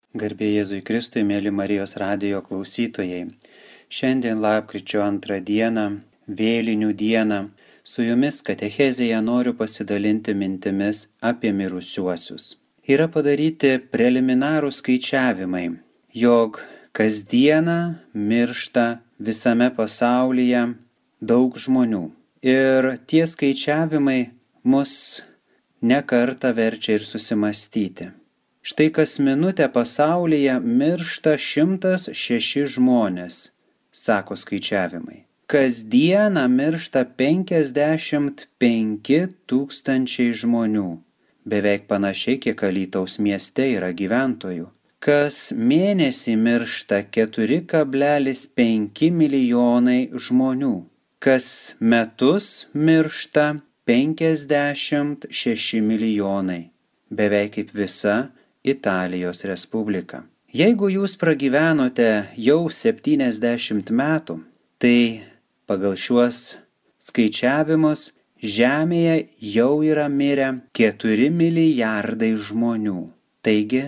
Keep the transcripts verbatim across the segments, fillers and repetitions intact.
Garbė Jėzui Kristui, mėly Marijos radijo klausytojai. Šiandien lapkričio antrą dieną, vėlinių dieną, su jumis katechezėje noriu pasidalinti mintimis apie mirusiuosius. Yra padaryti preliminarų skaičiavimai, jog kasdieną miršta visame pasaulyje daug žmonių. Ir tie skaičiavimai mus ne kartą verčia ir susimastyti. Štai kas minutę pasaulyje miršta šimtas šeši žmonės, sako skaičiavimai. Kasdieną miršta penkiasdešimt penki tūkstančiai žmonių, beveik panašiai kiek Alytaus mieste yra gyventojų. Kas mėnesį miršta keturi kablelis penki milijonai žmonių. Kas metus miršta penkiasdešimt šeši milijonai, beveik kaip visa Italijos Respublika. Jeigu jūs pragyvenote jau septyniasdešimt metų, tai pagal šiuos skaičiavimus Žemėje jau yra mirę keturi milijardai žmonių. Taigi,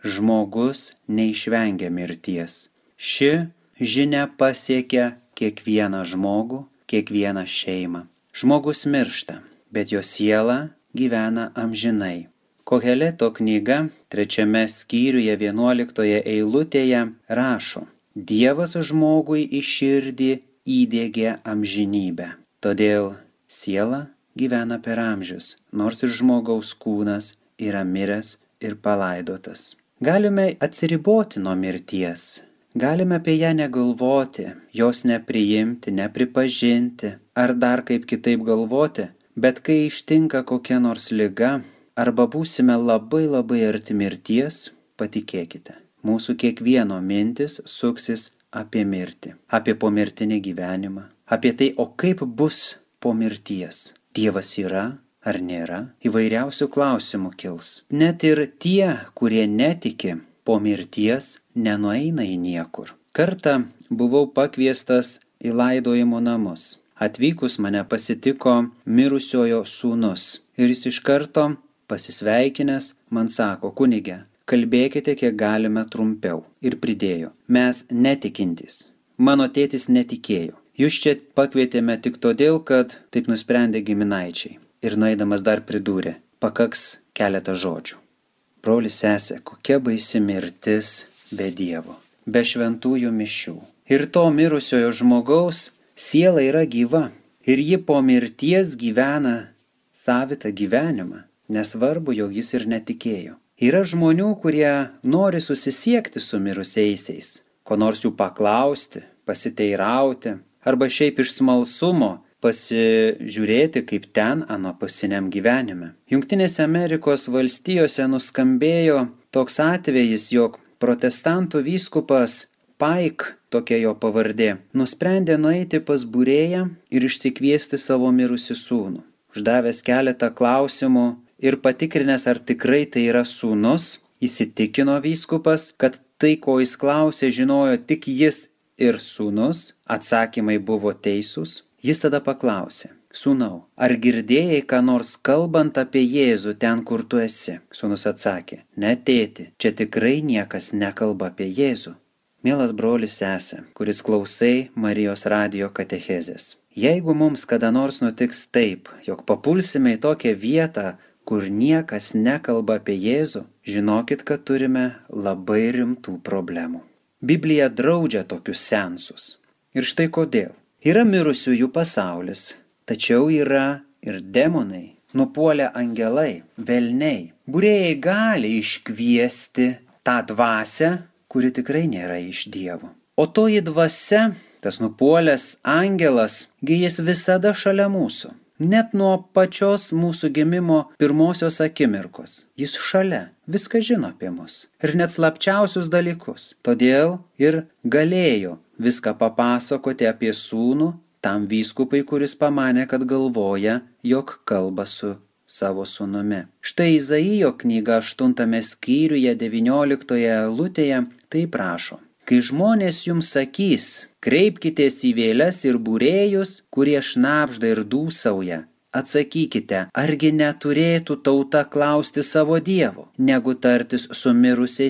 žmogus neišvengia mirties. Ši žinia pasiekia kiekvieną žmogų, kiekvieną šeimą. Žmogus miršta, bet jo siela gyvena amžinai. Koheleto knyga trečiame skyriuje vienuoliktoje eilutėje rašo: Dievas žmogui į širdį įdiegė amžinybę. Todėl siela gyvena per amžius, nors ir žmogaus kūnas yra miręs ir palaidotas. Galime atsiriboti nuo mirties, galime apie ją negalvoti, jos nepriimti, nepripažinti ar dar kaip kitaip galvoti, bet kai ištinka kokia nors liga, arba būsime labai labai arti mirties, patikėkite, mūsų kiekvieno mintis suksis apie mirtį, apie pomirtinį gyvenimą, apie tai, o kaip bus po mirties. Dievas yra ar nėra, įvairiausių klausimų kils. Net ir tie, kurie netiki, po mirties nenueina į niekur. Kartą buvau pakviestas į laidojimo namus. Atvykus mane pasitiko mirusiojo sūnus ir jis iš karto pasisveikinęs man sako: kunige, kalbėkite kiek galime trumpiau. Ir pridėjo: mes netikintys. Mano tėtis netikėjo. Jūs čia pakvietėme tik todėl, kad taip nusprendė giminaičiai. Ir nueidamas dar pridūrė: pakaks keletą žodžių. Brolis, sesė, kokia baisi mirtis be Dievo, be šventųjų mišių. Ir to mirusiojo žmogaus siela yra gyva. Ir ji po mirties gyvena savitą gyvenimą. Nesvarbu, jog jis ir netikėjo. Yra žmonių, kurie nori susisiekti su mirusiaisiais, ko nors jų paklausti, pasiteirauti, arba šiaip iš smalsumo pasižiūrėti, kaip ten anapusiniam gyvenime. Jungtinėse Amerikos valstijose nuskambėjo toks atvejis, jog protestantų vyskupas Pike, tokia jo pavardė, nusprendė nueiti pas būrėją ir išsikviesti savo mirusį sūnų. Uždavęs keletą klausimų ir patikrinęs, ar tikrai tai yra sūnus, įsitikino vyskupas, kad tai, ko jis klausė, žinojo tik jis ir sūnus, atsakymai buvo teisūs. Jis tada paklausė: sūnau, ar girdėjai ką nors kalbant apie Jėzų ten, kur tu esi? Sūnus atsakė: ne, tėti, čia tikrai niekas nekalba apie Jėzų. Mielas brolis, sesė, kuris klausai Marijos radijo katechezės. Jeigu mums kada nors nutiks taip, jog papulsime į tokią vietą, kur niekas nekalba apie Jėzų, žinokit, kad turime labai rimtų problemų. Biblija draudžia tokius seansus. Ir štai kodėl. Yra mirusiųjų pasaulis, tačiau yra ir demonai, nupuolę angelai, velniai. Būrėjai gali iškviesti tą dvasią, kuri tikrai nėra iš Dievo. O toji dvasia, tas nupuolęs angelas, gi jis visada šalia mūsų. Net nuo pačios mūsų gimimo pirmosios akimirkos. Jis šalia, viską žino apie mus. Ir net slapčiausius dalykus. Todėl ir galėjo viską papasakoti apie sūnų tam vyskupui, kuris pamanė, kad galvoja, jog kalba su savo sūnumi. Štai Izaijo knyga aštuntame skyriuje devynioliktoje eilutėje taip rašo: kai žmonės jums sakys, kreipkitės į vėles ir būrėjus, kurie šnabžda ir dūsauja, atsakykite, argi neturėtų tauta klausti savo Dievo, negu tartis su mirusiais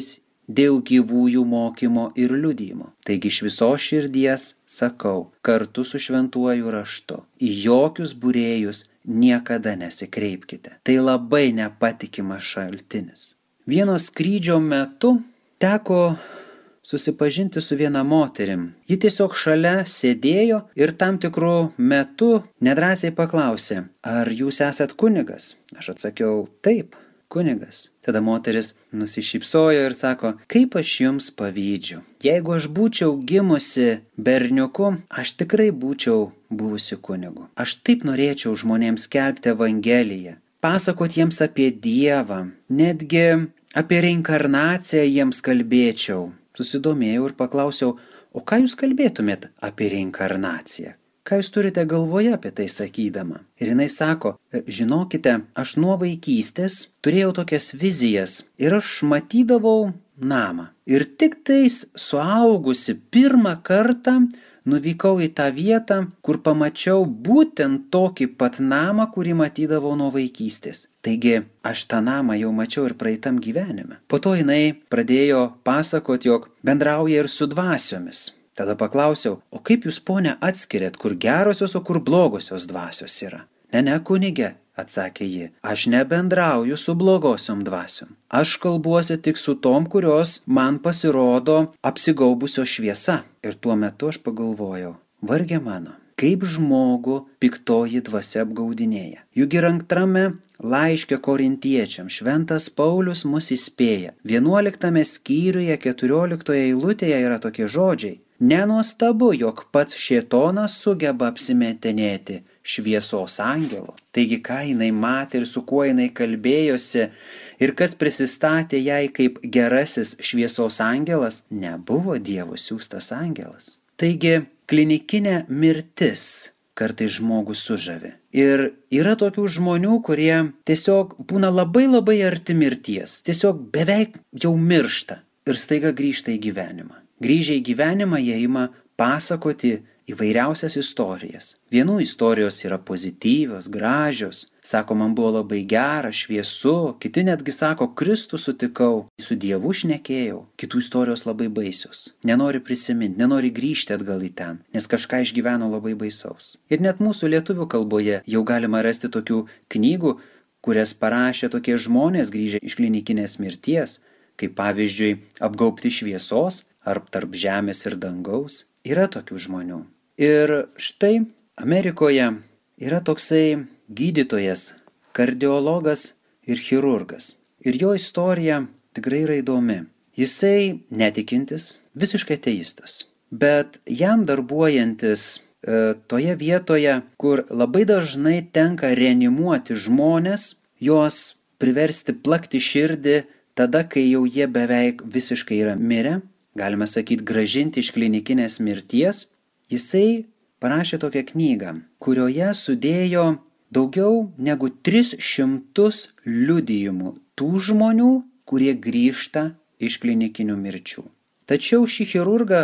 dėl gyvųjų mokymo ir liudijimo. Taigi iš visos širdies sakau, kartu su šventuoju raštu, į jokius būrėjus niekada nesikreipkite. Tai labai nepatikimas šaltinis. Vieno skrydžio metu teko susipažinti su viena moterim. Ji tiesiog šalia sėdėjo ir tam tikru metu nedrąsiai paklausė, ar jūs esat kunigas? Aš atsakiau, taip, kunigas. Tada moteris nusišypsojo ir sako, kaip aš jums pavydžiu. Jeigu aš būčiau gimusi berniuku, aš tikrai būčiau buvusi kunigu. Aš taip norėčiau žmonėms skelbti Evangeliją, pasakot jiems apie Dievą, netgi apie reinkarnaciją jiems kalbėčiau. Susidomėjau ir paklausiau, o ką jūs kalbėtumėt apie reinkarnaciją? Ką jūs turite galvoje apie tai sakydama? Ir jinai sako, žinokite, aš nuo vaikystės turėjau tokias vizijas ir aš matydavau namą. Ir tik tais suaugusi pirmą kartą nuvykau į tą vietą, kur pamačiau būtent tokį pat namą, kurį matydavau nuo vaikystės. Taigi, aš tą namą jau mačiau ir praeitam gyvenime. Po to jinai pradėjo pasakoti, jog bendrauja ir su dvasiomis. Tada paklausiau, o kaip jūs, ponia, atskiriat, kur gerosios, o kur blogosios dvasios yra? Ne, ne, kunige, atsakė ji, aš nebendrauju su blogosiom dvasiom. Aš kalbuosi tik su tom, kurios man pasirodo apsigaubusios šviesa. Ir tuo metu aš pagalvojau, varge mano, kaip žmogų piktoji dvasia apgaudinėja. Juk ir antrame laiške korintiečiam šventas Paulius mus įspėja. vienuoliktame skyriuje keturioliktoje eilutėje yra tokie žodžiai. Nenuostabu, jog pats šėtonas sugeba apsimetinėti šviesos angelo. Taigi, ką jinai matė ir su kuo jinai kalbėjosi ir kas prisistatė jai kaip gerasis šviesos angelas, nebuvo Dievo siųstas angelas. Taigi, klinikinė mirtis kartais žmogus sužavi. Ir yra tokių žmonių, kurie tiesiog būna labai labai arti mirties, tiesiog beveik jau miršta ir staiga grįžta į gyvenimą. Grįžę į gyvenimą jie ima pasakoti įvairiausias istorijas. Vienų istorijos yra pozityvios, gražios, sako, man buvo labai gera, šviesu, kiti netgi sako, Kristų sutikau, su Dievu šnekėjau, kitų istorijos labai baisios. Nenori prisiminti, nenori grįžti atgal į ten, nes kažką išgyveno labai baisaus. Ir net mūsų lietuvių kalboje jau galima rasti tokių knygų, kurias parašė tokie žmonės grįžę iš klinikinės mirties, kaip pavyzdžiui apgaubti šviesos ar tarp žemės ir dangaus. Yra tokių žmonių. Ir štai Amerikoje yra toksai gydytojas, kardiologas ir chirurgas. Ir jo istorija tikrai yra įdomi. Jisai netikintis, visiškai ateistas. Bet jam darbuojantis e, toje vietoje, kur labai dažnai tenka reanimuoti žmones, juos priversti plakti širdį tada, kai jau jie beveik visiškai yra mirę, galime sakyti, gražinti iš klinikinės mirties, jisai parašė tokią knygą, kurioje sudėjo daugiau negu tris šimtus liudijimų tų žmonių, kurie grįžta iš klinikinių mirčių. Tačiau šį chirurgą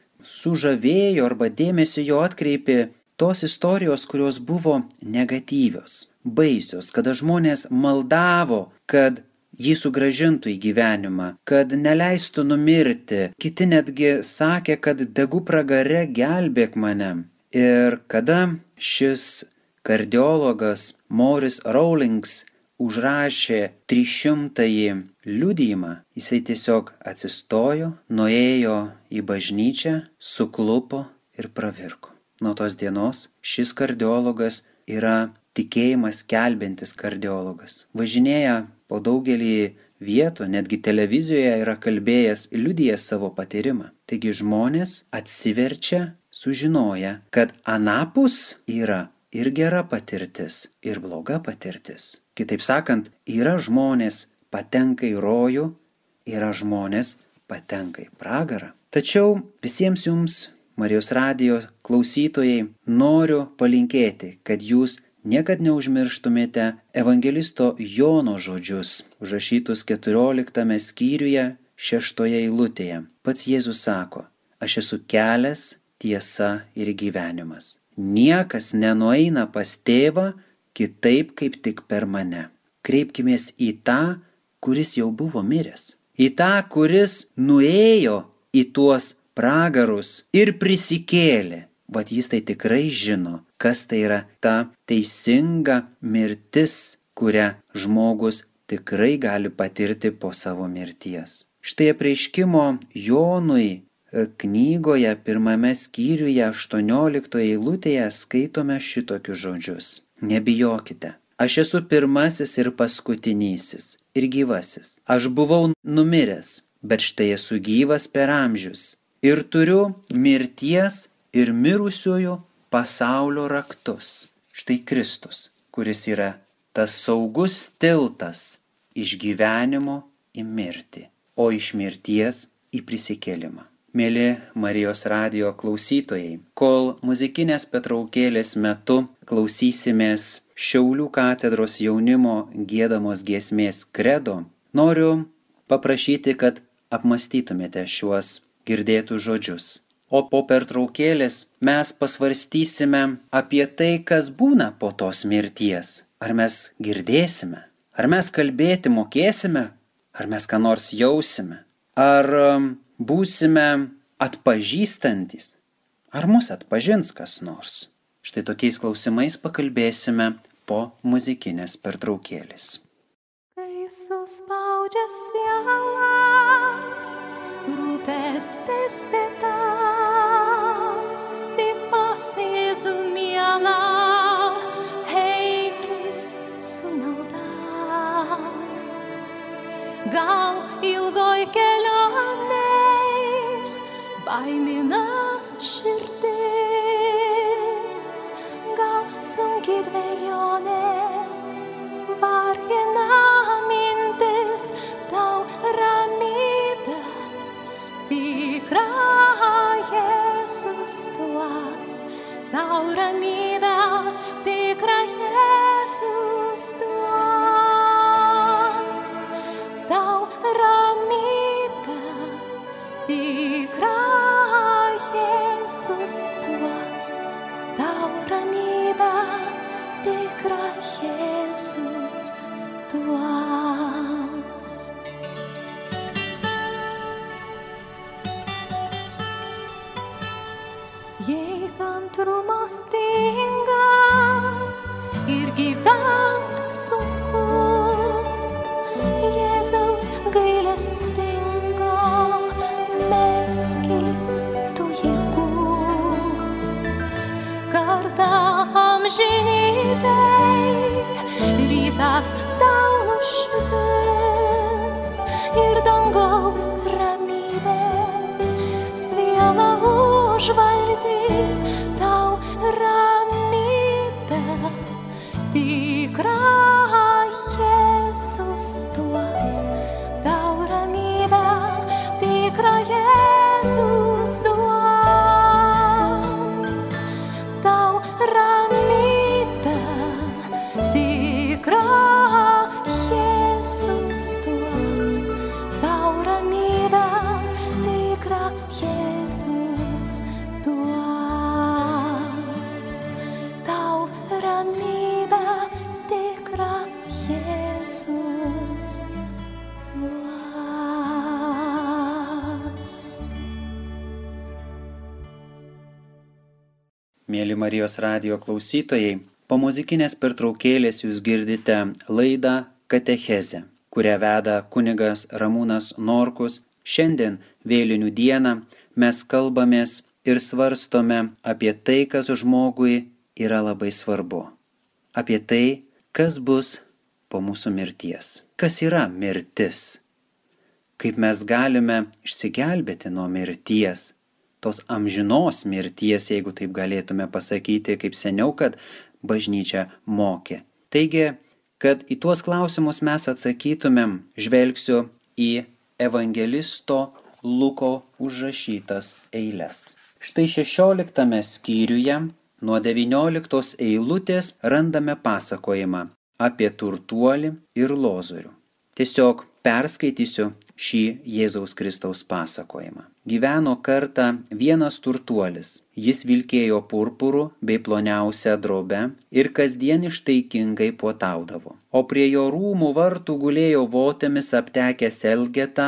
sužavėjo arba dėmesį jo atkreipė tos istorijos, kurios buvo negatyvios, baisios, kada žmonės maldavo, kad jį sugrąžintų į gyvenimą, kad neleistų numirti. Kiti netgi sakė, kad degu pragare, gelbėk mane. Ir kada šis kardiologas Morris Rawlings užrašė trišimtąjį liudijimą, jisai tiesiog atsistojo, nuėjo į bažnyčią, suklupo ir pravirko. Nuo tos dienos šis kardiologas yra tikėjimas skelbiantis kardiologas. Važinėja po daugelį vietų, netgi televizijoje yra kalbėjęs, liudijęs savo patyrimą. Taigi žmonės atsiverčia, sužinoja, kad anapus yra ir gera patirtis, ir bloga patirtis. Kitaip sakant, yra žmonės patenka į rojų, yra žmonės patenka į pragarą. Tačiau visiems jums, Marijos radijo klausytojai, noriu palinkėti, kad jūs niekad neužmirštumėte evangelisto Jono žodžius, užrašytus keturioliktame skyriuje, šeštoje eilutėje. Pats Jėzus sako, aš esu kelias, tiesa ir gyvenimas. Niekas nenueina pas tėvą kitaip kaip tik per mane. Kreipkimės į tą, kuris jau buvo miręs. į tą, kuris nuėjo į tuos pragarus ir prisikėlė. Vat jis tai tikrai žino, kas tai yra ta teisinga mirtis, kurią žmogus tikrai gali patirti po savo mirties. Štai apreiškimo Jonui knygoje pirmame skyriuje aštuonioliktoje eilutėje skaitome šitokius žodžius. Nebijokite, aš esu pirmasis ir paskutinysis ir gyvasis. Aš buvau numiręs, bet štai esu gyvas per amžius ir turiu mirties ir mirusiųjų pasaulio raktus. Štai Kristus, kuris yra tas saugus tiltas iš gyvenimo į mirtį, o iš mirties į prisikėlimą. Mėly Marijos radijo klausytojai, kol muzikinės pertraukėlės metu klausysimės Šiaulių katedros jaunimo giedamos giesmės Credo, noriu paprašyti, kad apmąstytumėte šiuos girdėtus žodžius. O po pertraukėlės mes pasvarstysime apie tai, kas būna po tos mirties. Ar mes girdėsime? Ar mes kalbėti mokėsime? Ar mes ką nors jausime? Ar būsime atpažįstantis? Ar mus atpažins kas nors? Štai tokiais klausimais pakalbėsime po muzikinės pertraukėlės. Kai suspaudžia sielą, rūpestis bėda, tik pas Jėzų mielą, eikit su malda. Gal ilgoj kelionėj baiminas širdis, gal sunki dvejonė, vargina mintis, tau ramybę tikrą Jėzus duos, tau ramybę tikrą Jėzus duos, tau ramybę tikrą Jėzus duos, tau ramybę tikrą Jėzus duos. Jei kantrumo stinga ir gyvent sunku, Jėzaus gailestingo melskit tų jėgų. Kartą amžinybėj rytas tau nušvis ir dangaus ramybė sielą užvaldys, tau ramybę tikrą Jėzus duos, tau ramybę tikrą Jėzus duos, tau ramybę tikrą Jėzus duos, tau ramybę tikrą Jėzus duos, tau ramybę tikrą Jėzus duos. Mėly Marijos radijo klausytojai, po muzikinės pertraukėlės jūs girdite laidą Katechezę, kurią veda kunigas Ramūnas Norkus. Šiandien vėlinių dieną mes kalbamės ir svarstome apie tai, kas žmogui yra labai svarbu. Apie tai, kas bus po mūsų mirties. Kas yra mirtis? Kaip mes galime išsigelbėti nuo mirties, tos amžinos mirties, jeigu taip galėtume pasakyti, kaip seniau, kad bažnyčia mokė. Taigi, kad į tuos klausimus mes atsakytumėm, žvelgsiu į evangelisto Luko užrašytas eiles. Štai šešioliktame skyriuje nuo devynioliktos eilutės randame pasakojimą apie turtuolį ir Lozorių. Tiesiog perskaitysiu šį Jėzaus Kristaus pasakojimą. Gyveno kartą vienas turtuolis. Jis vilkėjo purpuru bei ploniausią drobę ir kasdien ištaikingai puotaudavo. O prie jo rūmų vartų gulėjo votėmis aptekęs Elgeta,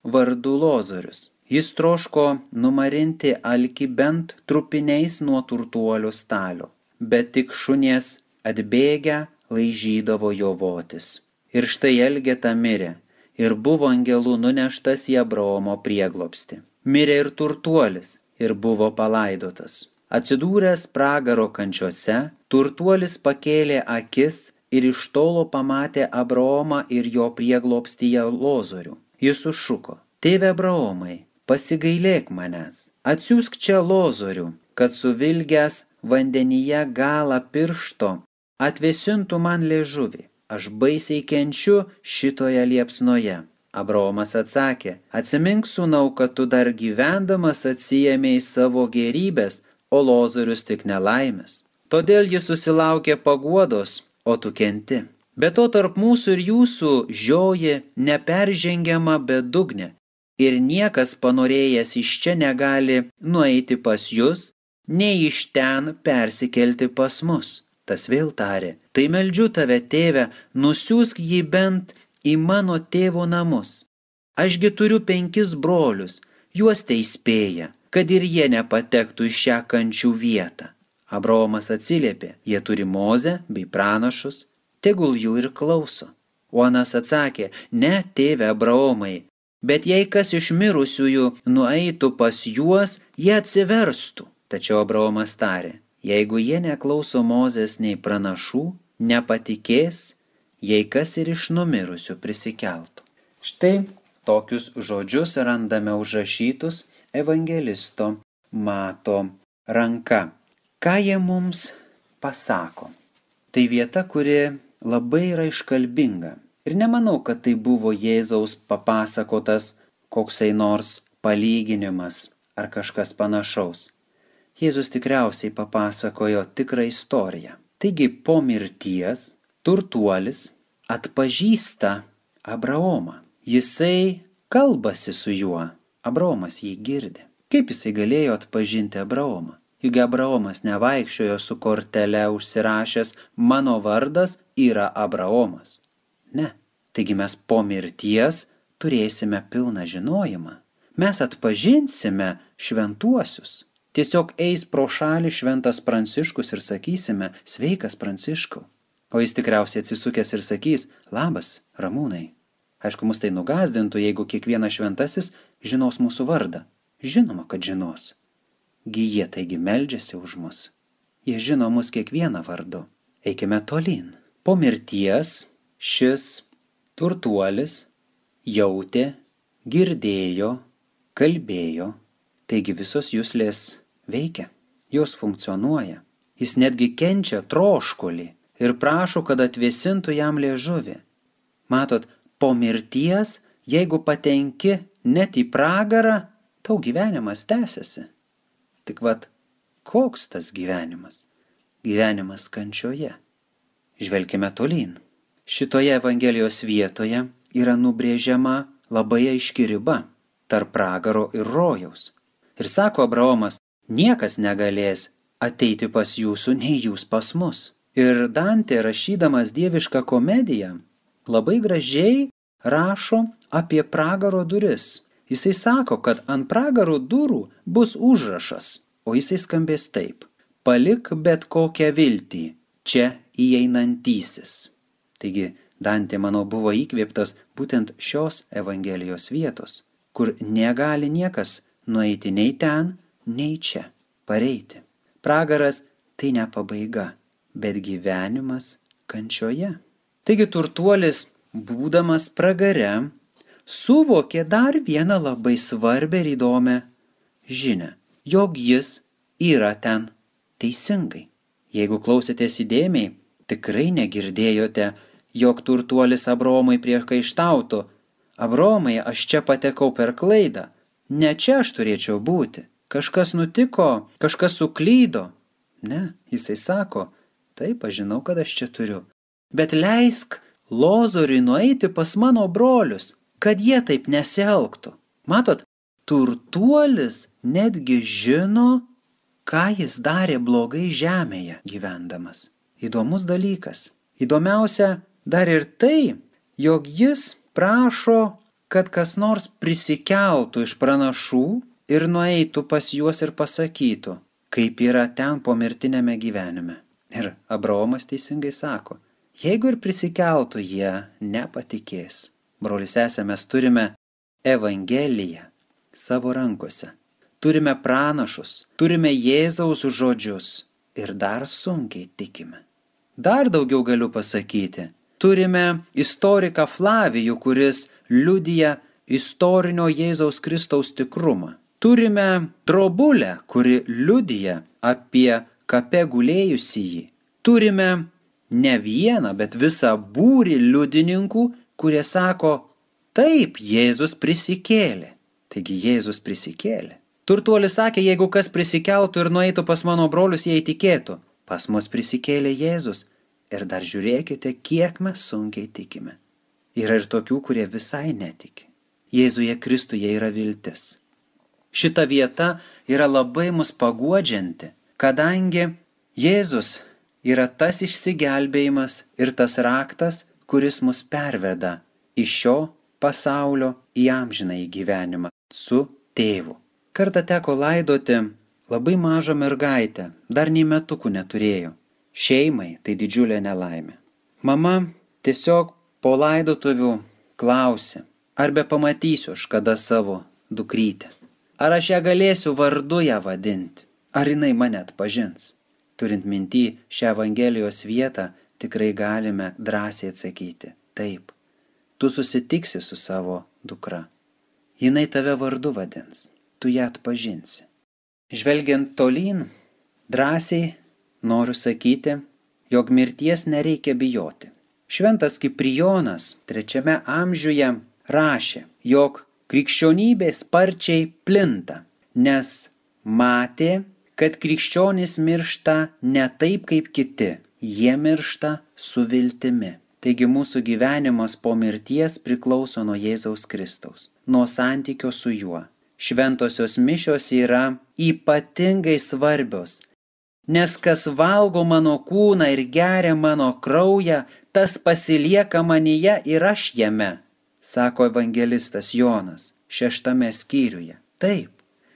vardu Lozorius. Jis troško numarinti alkį bent trupiniais nuo turtuolio stalio, bet tik šunies atbėgę laižydavo jo votis. Ir štai Elgeta mirė ir buvo angelų nuneštas į Abraomo prieglobstį. Mirė ir turtuolis ir buvo palaidotas. Atsidūręs pragaro kančiose, turtuolis pakėlė akis ir iš tolo pamatė Abraomą ir jo prieglobstyje Lozorių. Jis sušuko: Tėve Abraomai, pasigailėk manęs, atsiųsk čia Lozorių, kad suvilgęs vandenyje galą piršto atvėsintų man liežuvį. Aš baisiai kenčiu šitoje liepsnoje. Abraomas atsakė: Atsimink, sūnau, kad tu dar gyvendamas atsiėmei savo gėrybės, o Lozorius tik nelaimės. Todėl jis susilaukė paguodos, o tu kenti. Be to tarp mūsų ir jūsų žioji neperžengiama bedugnė, ir niekas panorėjęs iš čia negali nueiti pas jus, nei iš ten persikelti pas mus. Tas vėl tarė: Tai meldžiu tave, tėve, nusiųsk jį bent į mano tėvo namus. Ašgi turiu penkis brolius, juos tai įspėja, kad ir jie nepatektų į šią kančių vietą. Abraomas atsiliepė: Jie turi Mozę bei pranašus, tegul jų ir klauso. O anas atsakė: Ne, tėve Abraomai, bet jei kas iš mirusiųjų nueitų pas juos, jie atsiverstų. Tačiau Abraomas tarė: Jeigu jie neklauso Mozės nei pranašų, nepatikės, jei kas ir iš numirusių prisikeltų. Štai tokius žodžius randame užrašytus evangelisto Mato ranka. Ką jie mums pasako? Tai vieta, kuri labai yra iškalbinga. Ir nemanau, kad tai buvo Jėzaus papasakotas koksai nors palyginimas ar kažkas panašaus. Jėzus tikriausiai papasakojo tikrą istoriją. Taigi po mirties turtuolis atpažįsta Abraomą. Jisai kalbasi su juo. Abraomas jį girdi. Kaip jisai galėjo atpažinti Abraomą? Juk Abraomas nevaikščiojo su kortele užsirašęs: Mano vardas yra Abraomas. Ne. Taigi mes po mirties turėsime pilną žinojimą. Mes atpažinsime šventuosius. Tiesiog eis pro šalį šventas Pranciškus ir sakysime: Sveikas Pranciškau. O jis tikriausiai atsisukęs ir sakys: Labas, Ramūnai. Aišku, mus tai nugazdintų, jeigu kiekvienas šventasis žinos mūsų vardą. Žinoma, kad žinos. Gi jie taigi meldžiasi už mus. Jie žino mus kiekvieną vardu. Eikime tolyn. Po mirties šis turtuolis jautė, girdėjo, kalbėjo, taigi visos juslės veikia, jos funkcionuoja. Jis netgi kenčia troškulį ir prašo, kad atvėsintų jam liežuvį. Matot, po mirties, jeigu patenki net į pragarą, tau gyvenimas tęsiasi. Tik vat, koks tas gyvenimas? Gyvenimas kančioje. Žvelkime tolyn. Šitoje Evangelijos vietoje yra nubrėžiama labai aiški riba tarp pragaro ir rojaus. Ir sako Abraomas: Niekas negalės ateiti pas jūsų, nei jūs pas mus. Ir Dantė, rašydamas dievišką komediją, labai gražiai rašo apie pragaro duris. Jisai sako, kad ant pragaro durų bus užrašas, o jisai skambės taip: Palik bet kokią viltį, čia įeinantysis. Taigi, Dantė, manau, buvo įkvėptas būtent šios Evangelijos vietos, kur negali niekas nueiti nei ten, nei čia, pareiti. Pragaras tai ne pabaiga, bet gyvenimas kančioje. Taigi turtuolis, būdamas pragare, suvokė dar vieną labai svarbią ir įdomią žinią, jog jis yra ten teisingai. Jeigu klausėtės įdėmiai, tikrai negirdėjote, jog turtuolis Abraomui priekaištautų: Abraomai, aš čia patekau per klaidą, ne čia aš turėčiau būti, kažkas nutiko, kažkas suklydo. Ne, jisai sako: Taip, aš žinau, kad aš čia turiu, bet leisk Lozoriui nueiti pas mano brolius, kad jie taip nesielgtų. Matot, turtuolis netgi žino, ką jis darė blogai žemėje gyvendamas. Įdomus dalykas. Įdomiausia dar ir tai, jog jis prašo kad kas nors prisikeltų iš pranašų ir nueitų pas juos ir pasakytų, kaip yra ten pomirtinėme gyvenime. Ir Abraomas teisingai sako, jeigu ir prisikeltų, jie nepatikės. Broli sesė, mes turime Evangeliją savo rankose. Turime pranašus, turime Jėzaus žodžius ir dar sunkiai tikime. Dar daugiau galiu pasakyti. Turime istoriką Flavijų, kuris liudija istorinio Jėzaus Kristaus tikrumą. Turime Drobulę, kuri liudija apie kape gulėjusįjį. Turime ne vieną, bet visą būrį liudininkų, kurie sako, taip, Jėzus prisikėlė. Taigi Jėzus prisikėlė. Turtuolis sakė, jeigu kas prisikeltų ir nueitų pas mano brolius, jie įtikėtų. Pas mus prisikėlė Jėzus. Ir dar žiūrėkite, kiek mes sunkiai tikime. Yra ir tokių, kurie visai netiki. Jėzuje Kristuje yra viltis. Šita vieta yra labai mus paguodžianti, kadangi Jėzus yra tas išsigelbėjimas ir tas raktas, kuris mus perveda iš šio pasaulio į amžinąjį gyvenimą su tėvu. Kartą teko laidoti labai mažą mergaitę, dar nei metukų neturėjo. Šeimai tai didžiulė nelaimė. Mama tiesiog po laidotuvių klausė, ar be pamatysiu aš kada savo dukrytę. Ar aš ją galėsiu vardu ją vadinti, ar jinai mane atpažins. Turint minty šią Evangelijos vietą, tikrai galime drąsiai atsakyti, taip, tu susitiksi su savo dukra. Jinai tave vardu vadins, tu ją atpažinsi. Žvelgiant tolyn, drąsiai noriu sakyti, jog mirties nereikia bijoti. Šventas Kiprijonas trečiame amžiuje rašė, jog krikščionybė sparčiai plinta, nes matė, kad krikščionys miršta ne taip kaip kiti, jie miršta su viltimi. Taigi mūsų gyvenimas po mirties priklauso nuo Jėzaus Kristaus, nuo santykio su juo. Šventosios mišios yra ypatingai svarbios, nes kas valgo mano kūną ir geria mano kraują, tas pasilieka manyje ir aš jame, sako evangelistas Jonas šeštame skyriuje. Taip,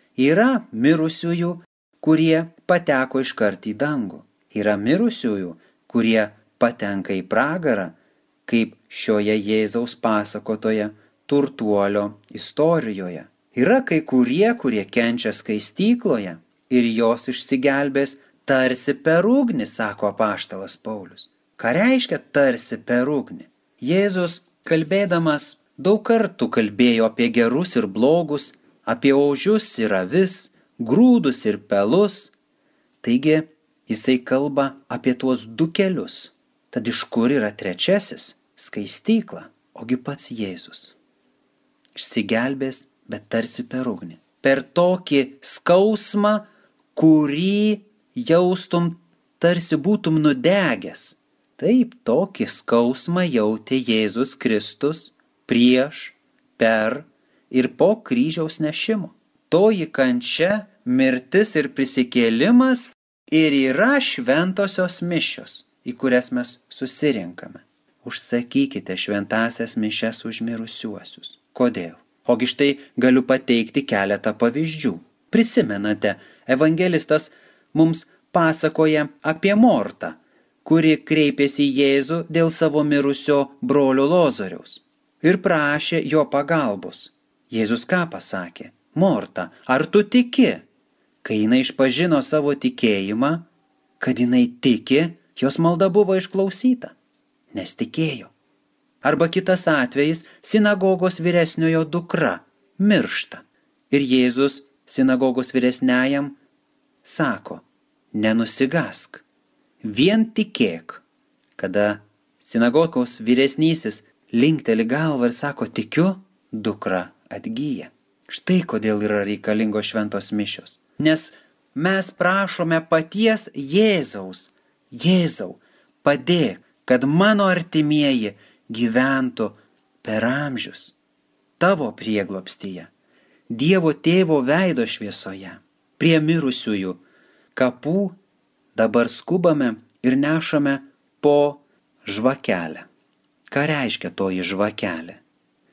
yra mirusiųjų, kurie pateko iškart į dangų. Yra mirusiųjų, kurie patenka į pragarą, kaip šioje Jėzaus pasakotoje turtuolio istorijoje. Yra kai kurie, kurie kenčia skaistykloje ir jos išsigelbės tarsi per ugnį, sako apaštalas Paulius. Ką reiškia tarsi per ugnį? Jėzus, kalbėdamas, daug kartų kalbėjo apie gerus ir blogus, apie ožius ir avis, grūdus ir pelus. Taigi, jisai kalba apie tuos du kelius. Tad iš kur yra trečiasis? Skaistykla, ogi pats Jėzus. Išsigelbės, bet tarsi per ugnį. Per tokį skausmą, kurį jaustum tarsi būtum nudegęs. Taip, tokį skausmą jautė Jėzus Kristus prieš, per ir po kryžiaus nešimo. Toji kančia, mirtis ir prisikėlimas ir yra šventosios mišios, į kurias mes susirinkame. Užsakykite šventasias mišias už mirusiuosius. Kodėl? Ogi štai galiu pateikti keletą pavyzdžių. Prisimenate, evangelistas mums pasakoja apie Mortą, kuri kreipėsi į Jėzų dėl savo mirusio brolio Lozoriaus ir prašė jo pagalbos. Jėzus ką pasakė? Morta, ar tu tiki? Kai jinai išpažino savo tikėjimą, kad jinai tiki, jos malda buvo išklausyta, nes tikėjo. Arba kitas atvejis, sinagogos vyresniojo dukra miršta. Ir Jėzus sinagogos vyresniajam sako, nenusigask, vien tikėk. Kada sinagogos vyresnysis linkteli galvą ir sako, tikiu, dukra atgyja. Štai kodėl yra reikalingos šventos mišios. Nes mes prašome paties Jėzaus. Jėzau, padėk, kad mano artimieji gyventų per amžius tavo prieglobstyje, Dievo tėvo veido šviesoje. Prie mirusiųjų kapų dabar skubame ir nešame po žvakelę. Ką reiškia toji žvakelė?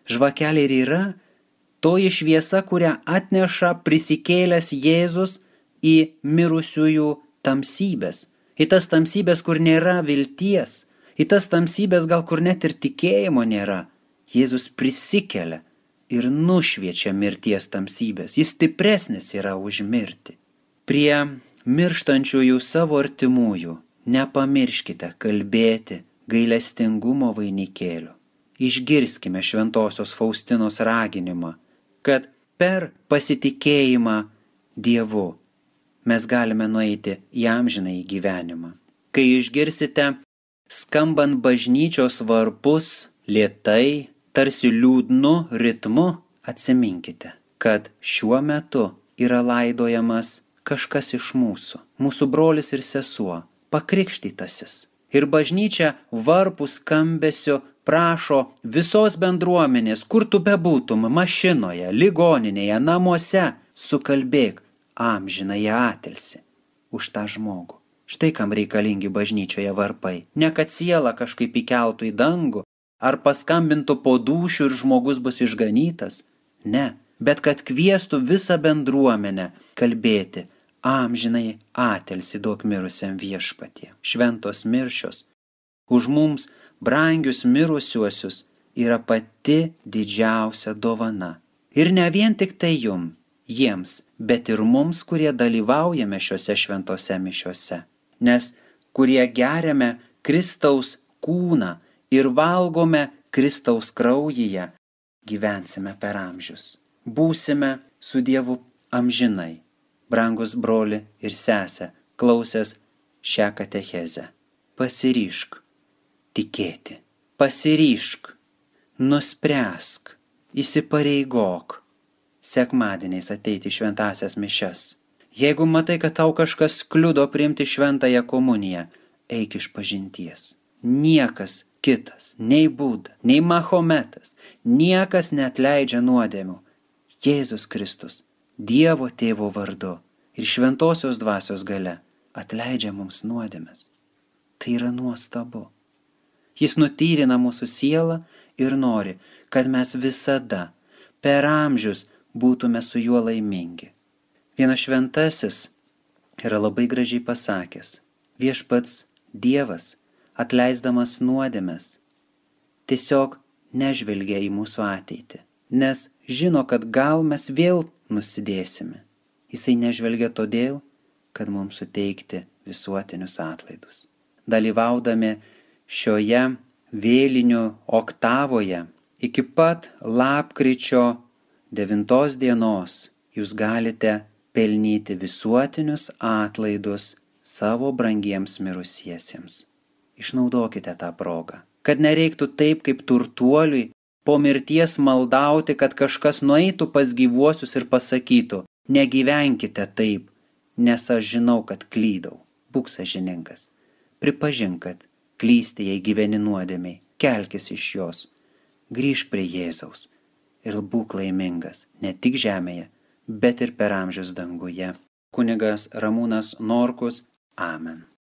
Žvakelė ir yra toji šviesa, kurią atneša prisikėlęs Jėzus į mirusiųjų tamsybės. Į tas tamsybės, kur nėra vilties, į tas tamsybės gal kur net ir tikėjimo nėra. Jėzus prisikelia ir nušviečia mirties tamsybės. Jis stipresnis yra už mirtį. Prie mirštančiųjų savo artimųjų nepamirškite kalbėti gailestingumo vainikėlių. Išgirskime šventosios Faustinos raginimą, kad per pasitikėjimą Dievu mes galime nueiti į amžinąjį gyvenimą. Kai išgirsite skambant bažnyčios varpus lėtai, tarsi liūdnu ritmu, atsiminkite, kad šiuo metu yra laidojamas kažkas iš mūsų, mūsų brolis ir sesuo, pakrikštytasis. Ir bažnyčia varpų skambesio prašo visos bendruomenės, kur tu bebūtum, mašinoje, ligoninėje, namuose, sukalbėk amžinąją atilsį už tą žmogų. Štai kam reikalingi bažnyčioje varpai. Ne kad siela kažkaip įkeltų į dangų, ar paskambintų po dūšių ir žmogus bus išganytas. Ne, bet kad kviestų visą bendruomenę kalbėti amžinai atilsį duok mirusiam viešpatie. Šventos miršios už mums brangius mirusiuosius yra pati didžiausia dovana. Ir ne vien tik tai jum, jiems, bet ir mums, kurie dalyvaujame šiuose šventose mišiuose. Nes kurie geriame Kristaus kūną ir valgome Kristaus kraujyje, gyvensime per amžius. Būsime su Dievu amžinai. Brangus broli ir sesė, klausęs šią katechezę. Pasiryžk tikėti. Pasiryžk, nuspręsk, įsipareigok sekmadieniais ateiti į šventąsias mišias. Jeigu matai, kad tau kažkas kliudo priimti šventąją komuniją, eik iš pažinties. Niekas kitas, nei Buda, nei Mahometas, niekas neatleidžia nuodėmių. Jėzus Kristus, Dievo Tėvo vardu ir šventosios dvasios galia atleidžia mums nuodėmes. Tai yra nuostabu. Jis nutyrina mūsų sielą ir nori, kad mes visada per amžius būtume su juo laimingi. Vienas šventasis yra labai gražiai pasakęs: viešpats Dievas, atleisdamas nuodėmes, tiesiog nežvelgia į mūsų ateitį, nes žino, kad gal mes vėl nusidėsime. Jisai nežvelgia todėl, kad mums suteikti visuotinius atlaidus. Dalyvaudami šioje vėlinių oktavoje iki pat lapkričio devintos dienos jūs galite pelnyti visuotinius atlaidus savo brangiems mirusiesiems. Išnaudokite tą progą, kad nereiktų taip kaip turtuoliui po mirties maldauti, kad kažkas nueitų pas gyvuosius ir pasakytų: negyvenkite taip, nes aš žinau, kad klydau. Būk sąžiningas. Pripažink, kad klysti, jei gyveni nuodėmiai, kelkis iš jos, grįžk prie Jėzaus ir būk laimingas ne tik žemėje, bet ir per amžius danguje. Kunigas Ramūnas Norkus. Amen.